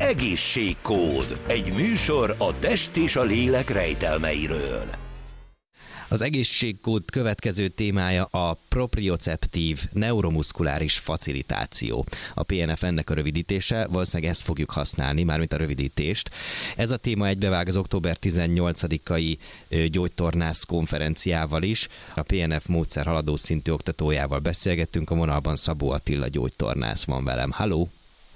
Egészségkód. Egy műsor a test és a lélek rejtelmeiről. Az egészségkód következő témája a proprioceptív neuromuszkuláris facilitáció. A PNF ennek a rövidítése, valószínűleg ezt fogjuk használni, mármint a rövidítést. Ez a téma egybevág az október 18-ai gyógytornász konferenciával is. A PNF módszer haladó szintű oktatójával beszélgettünk, a vonalban Szabó Attila gyógytornász van velem. Halló!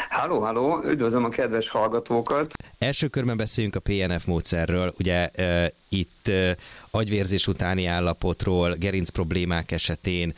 Halló, üdvözlöm a kedves hallgatókat! Első körben beszéljünk a PNF módszerről. Ugye itt agyvérzés utáni állapotról, gerinc problémák esetén,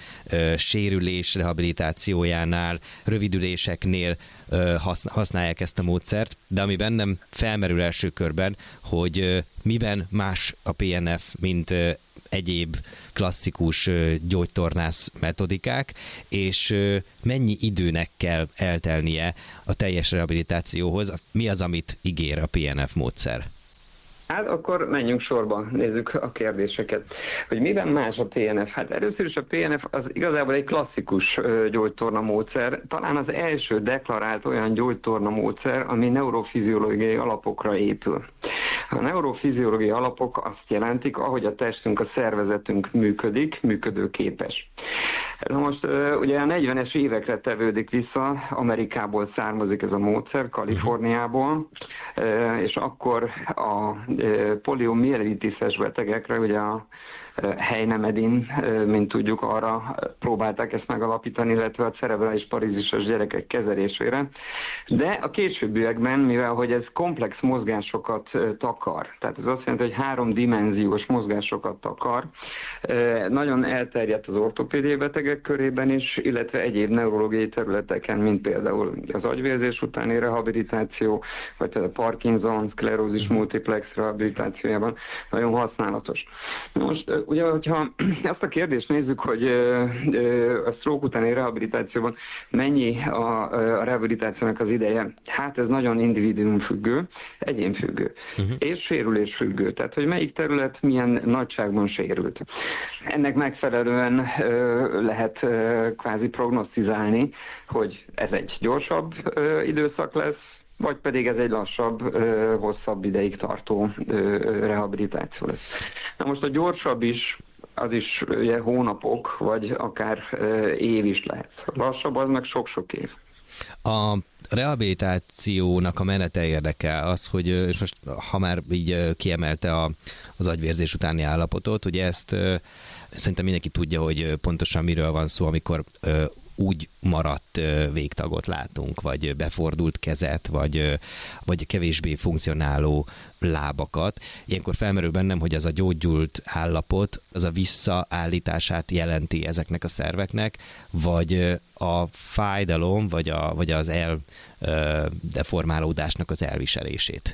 sérülés rehabilitációjánál, rövidüléseknél használják ezt a módszert, de ami bennem felmerül első körben, hogy miben más a PNF, mint egyéb klasszikus gyógytornász metodikák, és mennyi időnek kell eltelnie a teljes rehabilitációhoz, mi az, amit ígér a PNF módszer? Hát akkor menjünk sorba, nézzük a kérdéseket. Hogy miben más a PNF? Hát először is a PNF az igazából egy klasszikus gyógytorna módszer, talán az első deklarált olyan gyógytorna módszer, ami neurofiziológiai alapokra épül. A neurofiziológiai alapok azt jelentik, ahogy a testünk, a szervezetünk működik, működőképes. Na most ugye a 40-es évekre tevődik vissza, Amerikából származik ez a módszer, Kaliforniából, és akkor a poliomielitises betegekre, ugye a Heinemedin, mint tudjuk, arra próbálták ezt megalapítani, illetve a cerebrális parízisos gyerekek kezelésére. De a későbbiekben, mivel hogy ez komplex mozgásokat takar, tehát ez azt jelenti, hogy 3-dimenziós mozgásokat takar, nagyon elterjedt az ortopédiai betegek körében is, illetve egyéb neurológiai területeken, mint például az agyvérzés utáni rehabilitáció, vagy a Parkinson, szklerózis multiplex rehabilitációjában nagyon használatos. Most ugye, hogyha azt a kérdést nézzük, hogy a stroke utáni rehabilitációban mennyi a rehabilitációnak az ideje, hát ez nagyon individuumfüggő, egyénfüggő, és sérülésfüggő, tehát hogy melyik terület milyen nagyságban sérült. Ennek megfelelően lehet kvázi prognosztizálni, hogy ez egy gyorsabb időszak lesz, vagy pedig ez egy lassabb, hosszabb ideig tartó rehabilitáció lesz. Na most a gyorsabb is, az is ugye hónapok, vagy akár év is lehet. A lassabb az meg sok-sok év. A rehabilitációnak a menete érdekel az, hogy és most ha már így kiemelte az agyvérzés utáni állapotot, ugye ezt szerintem mindenki tudja, hogy pontosan miről van szó, amikor úgy maradt végtagot látunk, vagy befordult kezet, vagy kevésbé funkcionáló lábakat. Ilyenkor felmerül bennem, hogy az a gyógyult állapot, az a visszaállítását jelenti ezeknek a szerveknek, vagy a fájdalom, vagy az eldeformálódásnak az elviselését.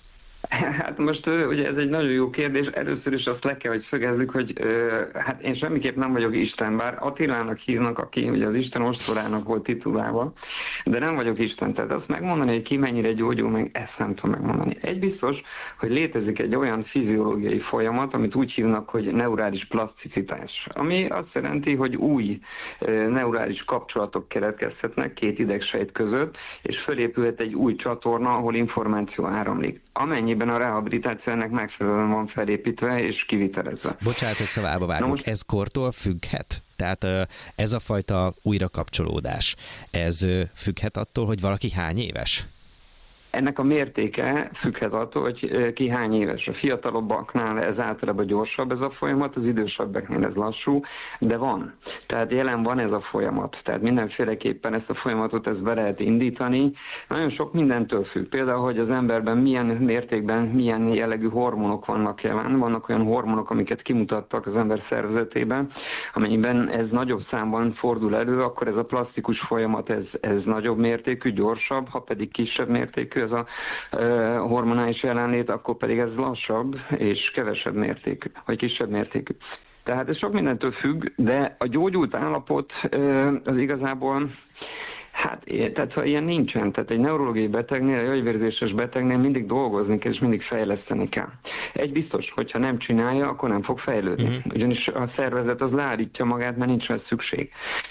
Hát most ugye ez egy nagyon jó kérdés. Először is azt le kell, hogy szögezzük, hogy hát én semmiképp nem vagyok Isten, bár Attilának hívnak, aki ugye az Isten ostorának volt titulálva, de nem vagyok Isten. Tehát azt megmondani, hogy ki mennyire gyógyul meg, ezt nem tudom megmondani. Egy biztos, hogy létezik egy olyan fiziológiai folyamat, amit úgy hívnak, hogy neurális plaszticitás, ami azt jelenti, hogy új neurális kapcsolatok keletkezhetnek két idegsejt között, és fölépülhet egy új csatorna, ahol információ áramlik. Amennyiben a rehabilitáció ennek megfelelően van felépítve és kivitelezve. Bocsánat, hogy szavába vágunk. Ez kortól függhet? Tehát ez a fajta újrakapcsolódás, ez függhet attól, hogy valaki hány éves? Ennek a mértéke függhet attól, hogy ki hány éves. A fiatalabbaknál ez általában gyorsabb ez a folyamat, az idősebbeknél ez lassú, de van. Tehát jelen van ez a folyamat. Tehát mindenféleképpen ezt a folyamatot be lehet indítani. Nagyon sok mindentől függ. Például, hogy az emberben milyen mértékben, milyen jellegű hormonok vannak jelen. Vannak olyan hormonok, amiket kimutattak az ember szervezetében. Amennyiben ez nagyobb számban fordul elő, akkor ez a plasztikus folyamat ez nagyobb mértékű, gyorsabb, ha pedig kisebb mértékű ez a hormonális jelenlét, akkor pedig ez lassabb és kevesebb mértékű, vagy kisebb mértékű. Tehát ez sok mindentől függ, de a gyógyult állapot az igazából, hát tehát ha ilyen nincsen, tehát egy neurológiai betegnél, egy agyvérzéses betegnél mindig dolgozni kell, és mindig fejleszteni kell. Egy biztos, hogyha nem csinálja, akkor nem fog fejlődni. Ugyanis a szervezet az leállítja magát, mert nincs rá szükség.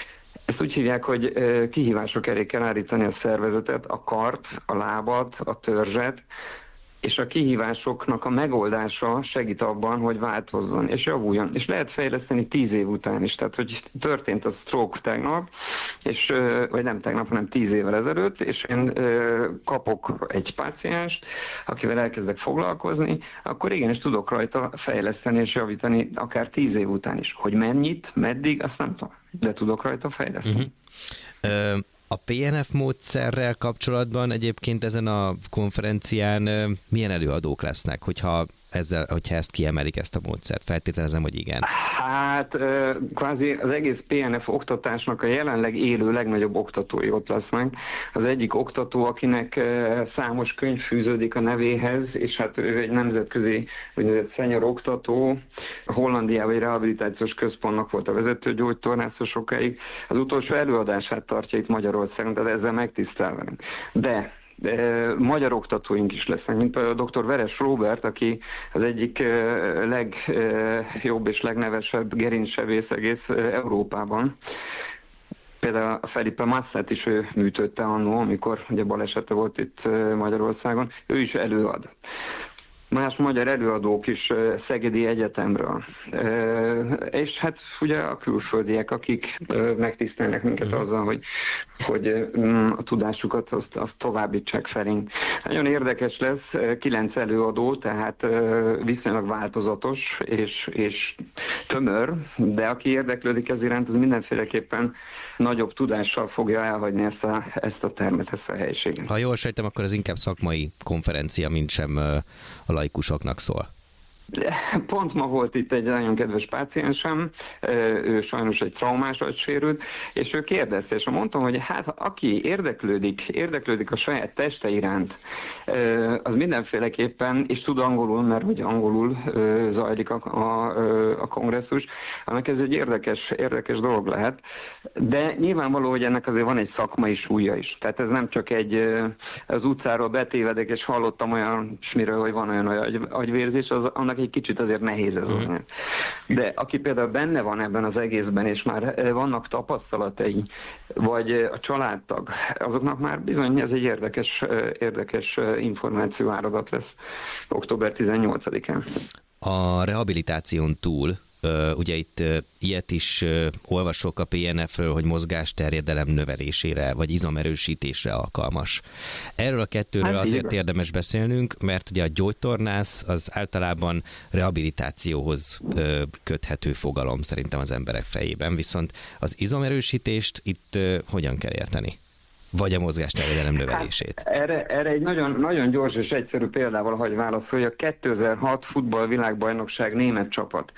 Ezt úgy hívják, hogy kihívások elé kell állítani a szervezetet, a kart, a lábat, a törzset, és a kihívásoknak a megoldása segít abban, hogy változzon és javuljon. És lehet fejleszteni 10 év után is. Tehát, hogy történt a stroke tegnap, és, vagy nem tegnap, hanem 10 évvel ezelőtt, és én kapok egy pácienst, akivel elkezdek foglalkozni, akkor igenis tudok rajta fejleszteni és javítani akár 10 év után is. Hogy mennyit, meddig, azt nem tudom, de tudok rajta fejleszteni. A PNF módszerrel kapcsolatban egyébként ezen a konferencián milyen előadók lesznek, hogyha ezt kiemelik, ezt a módszert? Feltételezem, hogy igen. Hát kvázi az egész PNF oktatásnak a jelenleg élő legnagyobb oktatói ott lesznek. Az egyik oktató, akinek számos könyv fűződik a nevéhez, és hát ő egy nemzetközi úgynevezett senior oktató, Hollandiában egy rehabilitációs központnak volt a vezető gyógytornász sokáig. Az utolsó előadását tartja itt Magyarországon, tehát ezzel megtisztel velünk. De magyar oktatóink is lesznek, mint a dr. Veres Róbert, aki az egyik legjobb és legnevesebb gerincsebész egész Európában. Például a Felipe Massát is ő műtötte annó, amikor ugye balesete volt itt Magyarországon. Ő is előad. Más magyar előadók is Szegedi Egyetemről. És hát ugye a külföldiek, akik megtisztelnek minket azzal, hogy a tudásukat azt továbbítsák felénk. Nagyon érdekes lesz, 9 előadó, tehát viszonylag változatos és tömör, de aki érdeklődik ez iránt, az mindenféleképpen nagyobb tudással fogja elhagyni ezt a termet, ezt a helyiséget. Ha jól sejtem, akkor ez inkább szakmai konferencia, mint sem a laikusoknak szól. Pont ma volt itt egy nagyon kedves páciensem, ő sajnos egy traumás agysérült, és ő kérdezte, és mondtam, hogy hát aki érdeklődik a saját teste iránt, az mindenféleképpen, és tud angolul, mert hogy angolul zajlik a kongresszus, annak ez egy érdekes dolog lehet, de nyilvánvaló, hogy ennek azért van egy szakmai súlya is. Tehát ez nem csak az utcáról betévedek, és hallottam olyasmiről, hogy van olyan agyvérzés, annak egy kicsit azért nehéz ez az. De aki például benne van ebben az egészben, és már vannak tapasztalatai, vagy a családtag, azoknak már bizony ez egy érdekes információáradat lesz október 18-án. A rehabilitáción túl, ugye itt ilyet is olvasok a PNF-ről, hogy mozgásterjedelem növelésére, vagy izomerősítésre alkalmas. Erről a kettőről azért érdemes beszélnünk, mert ugye a gyógytornász az általában rehabilitációhoz köthető fogalom szerintem az emberek fejében, viszont az izomerősítést itt hogyan kell érteni? Vagy a mozgásterjedelem növelését? Hát erre egy nagyon, nagyon gyors és egyszerű példával hagy válaszolni, a 2006 futballvilágbajnokság német csapat.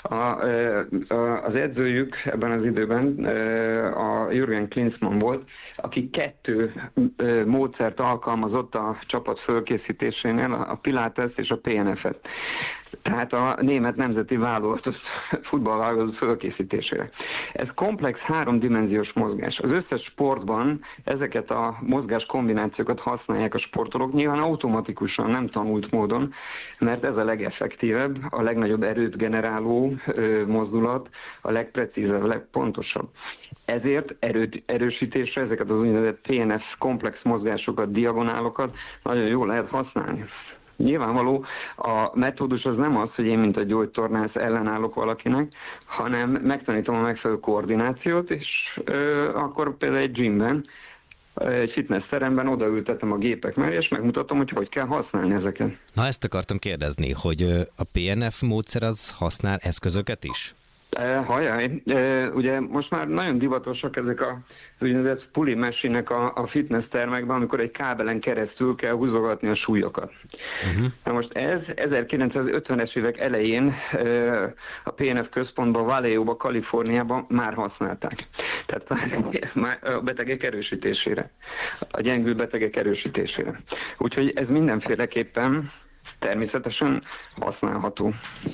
Az edzőjük ebben az időben a Jürgen Klinsmann volt, aki 2 módszert alkalmazott a csapat fölkészítésénél, a Pilates és a PNF-et. Tehát a német nemzeti válogatott futballválogatott fölkészítésére. Ez komplex 3-dimenziós mozgás. Az összes sportban ezeket a mozgás kombinációkat használják a sportolók, nyilván automatikusan, nem tanult módon, mert ez a legeffektívebb, a legnagyobb erőt generáló mozdulat, a legprecízebb, a legpontosabb. Ezért erősítésre ezeket az úgynevezett PNF komplex mozgásokat, diagonálokat nagyon jól lehet használni. Nyilvánvaló, a metódus az nem az, hogy én, mint a gyógytornász ellenállok valakinek, hanem megtanítom a megfelelő koordinációt, és akkor például egy gymben, egy fitnessteremben odaültetem a gépek mellé, és megmutatom, hogy kell használni ezeket. Na, ezt akartam kérdezni, hogy a PNF módszer az használ eszközöket is? Ugye most már nagyon divatosak ezek az úgynevezett puli machine-nek a fitness termekben, amikor egy kábelen keresztül kell húzogatni a súlyokat. Na most ez 1950-es évek elején a PNF központban, Vallejo-ba, Kaliforniában már használták. Tehát már a betegek erősítésére, a gyengül betegek erősítésére. Úgyhogy ez mindenféleképpen természetesen használható.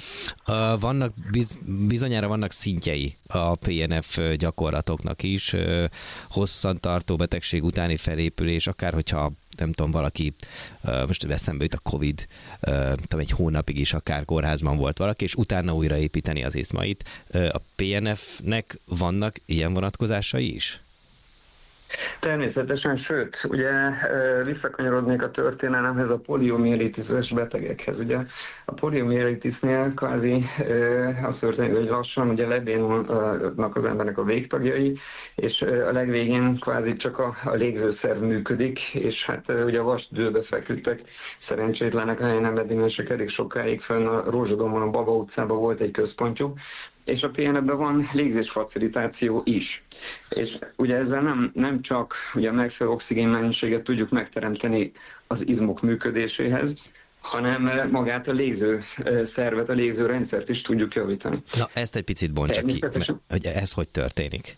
Bizonyára vannak szintjei a PNF gyakorlatoknak is, hosszantartó betegség utáni felépülés, akár hogyha nem tudom, valaki, most eszembe jut a Covid, egy hónapig is akár kórházban volt valaki, és utána újraépíteni az izmait. A PNF-nek vannak ilyen vonatkozásai is? Természetesen, sőt, ugye visszakanyarodnék a történelemhez, a poliomielitises betegekhez. Ugye a poliomielitisnél kvázi az történik, hogy lassan ugye lebénulnak az embernek a végtagjai, és a legvégén kvázi csak a légzőszerv működik, és hát ugye a vastdőlbe feküdtek szerencsétlenek, a helyen emedimensek elég sokáig fenn a Rózsadombon, a Baba utcában volt egy központjuk, és a PNF-ben van légzésfacilitáció is. És ugye ezzel nem csak ugye a megfelelő oxigénmennyiséget tudjuk megteremteni az izmok működéséhez, hanem magát a légző szervet, a légző rendszert is tudjuk javítani. Na, ezt egy picit bontsa ki, hogy ez hogy történik?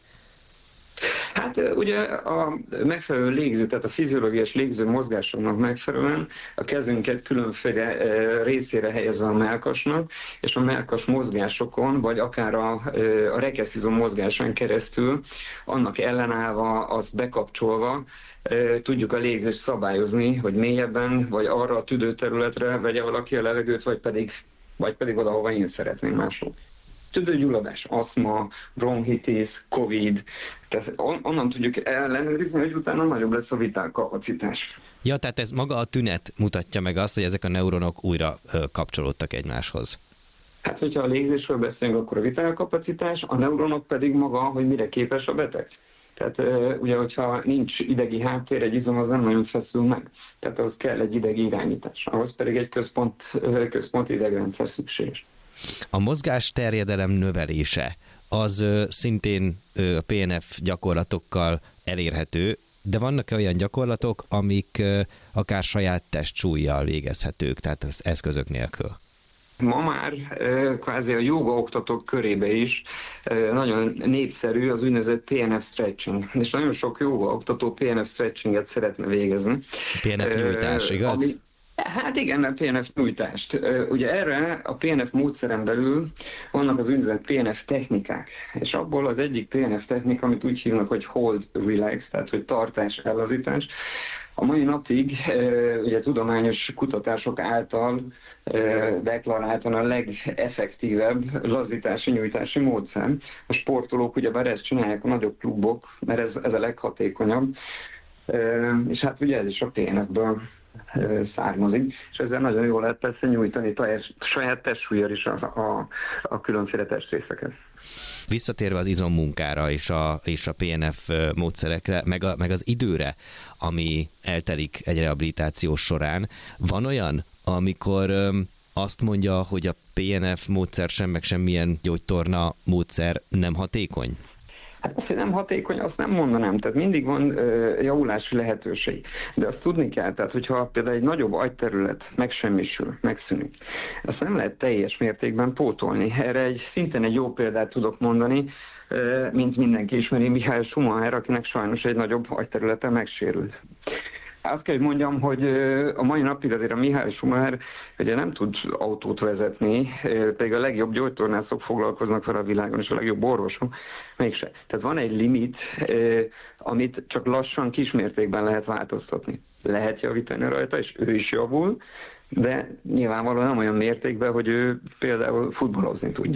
Hát ugye a megfelelő légző, tehát a fiziológiás légző mozgásoknak megfelelően a kezünket különféle részére helyezve a mellkasnak, és a mellkas mozgásokon, vagy akár a rekeszizom mozgásán keresztül, annak ellenállva, azt bekapcsolva, tudjuk a légzést szabályozni, hogy mélyebben, vagy arra a tüdőterületre vegye valaki a levegőt, vagy pedig oda, ahova én szeretném máshol. Tüdőgyulladás, aszma, bronchitis, Covid, tehát onnan tudjuk ellenőrizni, hogy utána nagyobb lesz a vitálkapacitás. Ja, tehát ez maga a tünet mutatja meg azt, hogy ezek a neuronok újra kapcsolódtak egymáshoz. Hát, hogyha a légzésről beszélünk, akkor a vitálkapacitás, a neuronok pedig maga, hogy mire képes a beteg. Tehát ugye, hogyha nincs idegi háttér, egy izom az nem nagyon feszül meg. Tehát ahhoz kell egy idegi irányítás. Ahhoz pedig egy központi idegrendszer szükséges. A mozgás terjedelem növelése az szintén a PNF gyakorlatokkal elérhető, de vannak olyan gyakorlatok, amik akár saját testsúllyal végezhetők, tehát az eszközök nélkül? Ma már kvázi a jóga oktatók körébe is nagyon népszerű az úgynevezett PNF stretching, és nagyon sok jóga oktató PNF stretchinget szeretne végezni. PNF nyújtás, igaz? Hát igen, a PNF nyújtást. Ugye erre a PNF módszeren belül vannak az úgynevezett PNF technikák, és abból az egyik PNF technika, amit úgy hívnak, hogy hold relax, tehát hogy tartás, ellazítás, a mai napig ugye tudományos kutatások által deklaráltan a legeffektívebb lazítási, nyújtási módszer. A sportolók ugyebár ezt csinálják, a nagyobb klubok, mert ez a leghatékonyabb, és hát ugye ez is a PNF-ből származik, és ezzel nagyon jól lehet persze nyújtani saját testsúlyjal is a különféle testrészeket. Visszatérve az izommunkára és a PNF módszerekre, meg az időre, ami eltelik egy rehabilitáció során, van olyan, amikor azt mondja, hogy a PNF módszer sem, meg semmilyen gyógytorna módszer nem hatékony? Hát azt, hogy nem hatékony, azt nem mondanám, tehát mindig van javulási lehetőség. De azt tudni kell, tehát hogyha például egy nagyobb agyterület megsemmisül, megszűnik, azt nem lehet teljes mértékben pótolni. Erre szintén egy jó példát tudok mondani, mint mindenki ismeri, Michael Schumacher, akinek sajnos egy nagyobb agyterülete megsérült. Azt kell, hogy mondjam, hogy a mai napig azért a Michael Schumacher ugye nem tud autót vezetni, pedig a legjobb gyógytornászok foglalkoznak vele a világon, és a legjobb orvosok, mégse. Tehát van egy limit, amit csak lassan, kismértékben lehet változtatni. Lehet javítani rajta, és ő is javul, de nyilvánvalóan nem olyan mértékben, hogy ő például futballozni tudja.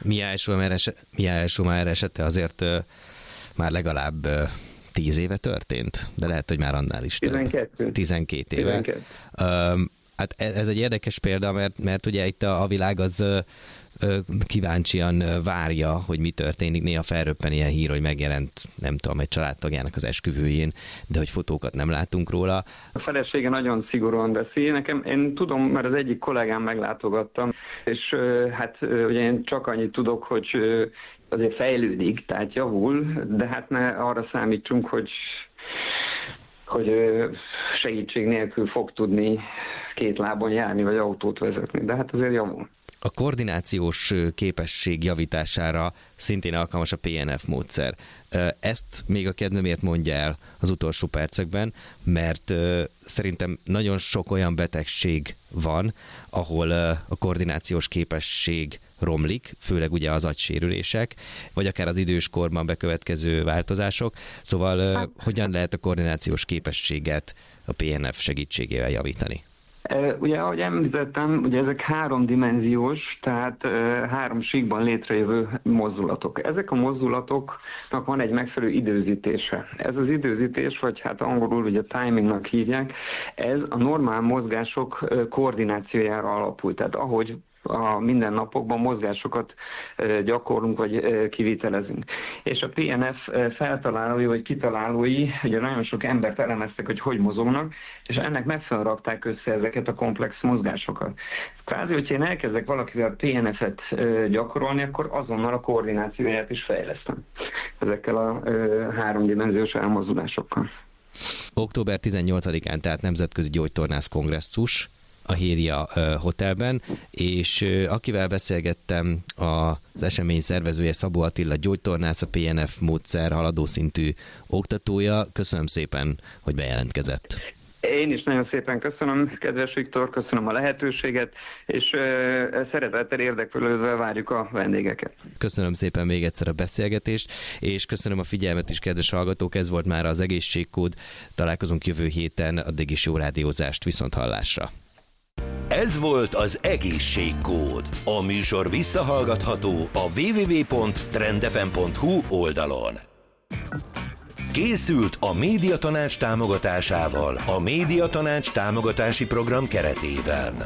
Michael Schumacher esete azért már legalább 10 éve történt, de lehet, hogy már annál is több. 12 éve. 12. Hát ez egy érdekes példa, mert ugye itt a világ az kíváncsian várja, hogy mi történik. Néha felröppen ilyen hír, hogy megjelent, nem tudom, egy családtagjának az esküvőjén, de hogy fotókat nem látunk róla. A felesége nagyon szigorúan beszél. Én tudom, mert az egyik kollégám meglátogattam, és hát ugye én csak annyit tudok, hogy azért fejlődik, tehát javul, de hát ne arra számítsunk, hogy segítség nélkül fog tudni 2 lábon járni, vagy autót vezetni, de hát azért javul. A koordinációs képesség javítására szintén alkalmas a PNF módszer. Ezt még a kedvemért mondja el az utolsó percekben, mert szerintem nagyon sok olyan betegség van, ahol a koordinációs képesség romlik, főleg ugye az agysérülések, vagy akár az időskorban bekövetkező változások. Szóval hogyan lehet a koordinációs képességet a PNF segítségével javítani? Ugye, ahogy említettem, ugye ezek háromdimenziós, tehát három síkban létrejövő mozdulatok. Ezek a mozdulatoknak van egy megfelelő időzítése. Ez az időzítés, vagy hát angolul ugye timingnak hívják, ez a normál mozgások koordinációjára alapul. Tehát ahogy a mindennapokban mozgásokat gyakorlunk, vagy kivitelezünk. És a PNF feltalálói, vagy kitalálói, ugye nagyon sok embert elemeztek, hogy mozognak, és ennek megfelelően rakták össze ezeket a komplex mozgásokat. Kvázi, hogyha én elkezdek valakivel PNF-et gyakorolni, akkor azonnal a koordinációját is fejlesztem ezekkel a háromdimenziós elmozdulásokkal. Október 18-án, tehát Nemzetközi Gyógytornász Kongresszus a Héria Hotelben, és akivel beszélgettem, az esemény szervezője Szabó Attila gyógytornász, a PNF módszer haladó szintű oktatója. Köszönöm szépen, hogy bejelentkezett. Én is nagyon szépen köszönöm, kedves Viktor, köszönöm a lehetőséget, és szeretettel érdeklődve várjuk a vendégeket. Köszönöm szépen még egyszer a beszélgetést, és köszönöm a figyelmet is, kedves hallgatók, ez volt már az Egészségkód. Találkozunk jövő héten, addig is jó rádiózást, viszonthallásra. Ez volt az Egészségkód. A műsor visszahallgatható a www.trendfm.hu oldalon. Készült a Médiatanács támogatásával a Médiatanács támogatási program keretében.